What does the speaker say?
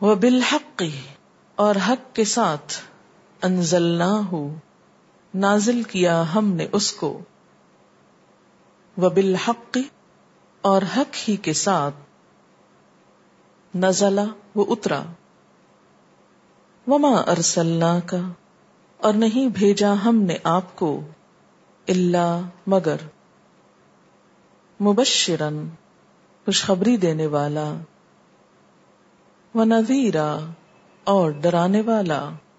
व बिलहक़्क़ि और हक के साथ, अंज़लनाहु नाजिल किया हमने उसको, व बिलहक़्क़ि और हक ही के साथ, नज़ला वो उतरा। वमा अरसलनाका और नहीं भेजा हमने आपको, इल्ला मगर, मुबश्शिरन खुशखबरी देने वाला, व नज़ीरा और डराने वाला।